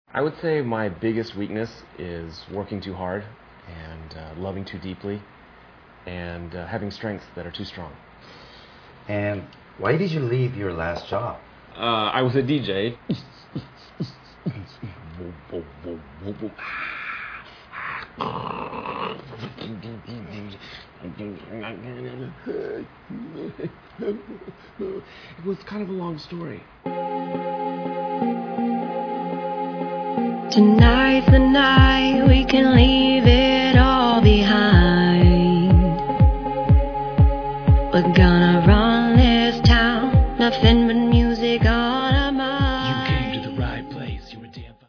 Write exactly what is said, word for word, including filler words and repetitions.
I would say my biggest weakness is working too hard and uh, loving too deeply and uh, having strengths that are too strong. And why did you leave your last job? Uh, I was a D J. It was kind of a long story. Tonight's the night we can leave it